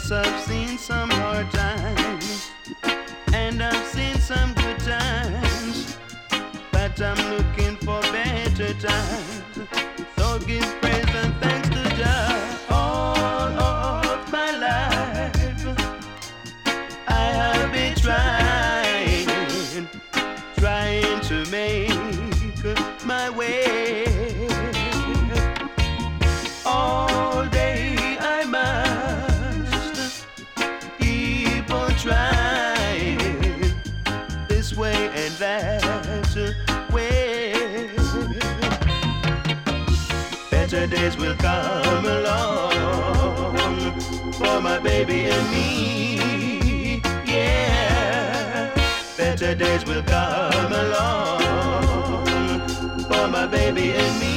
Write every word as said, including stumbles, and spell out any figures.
Yes, I've seen some hard times, and I've seen some good times, but I'm looking for better times. So give praise and thanks to Jah. All of my life I have been trying, trying to make my way. All day I must keep on trying, this way and that way. Better days will come along for my baby and me. Yeah, better days will come along for my baby and me.